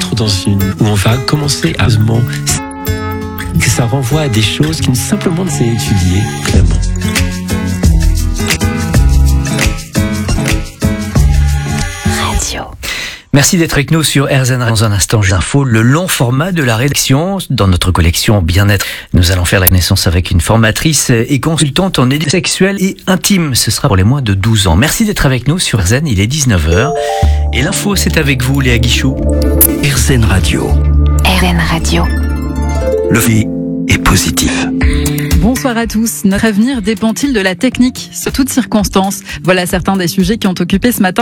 entre où on va commencer à que ça renvoie à des choses qui simplement ne s'est étudiées clairement. Merci d'être avec nous sur RZN. Dans un instant, j'info le long format de la rédaction. Dans notre collection Bien-être, nous allons faire la connaissance avec une formatrice et consultante en éducation sexuelle et intime. Ce sera pour les moins de 12 ans. Merci d'être avec nous sur RZN. Il est 19h. Et l'info, c'est avec vous, Léa Guichou. RZN Radio. RZN Radio. Le vie est positif. Bonsoir à tous. Notre avenir dépend-il de la technique, sous toutes circonstances? Voilà certains des sujets qui ont occupé ce matin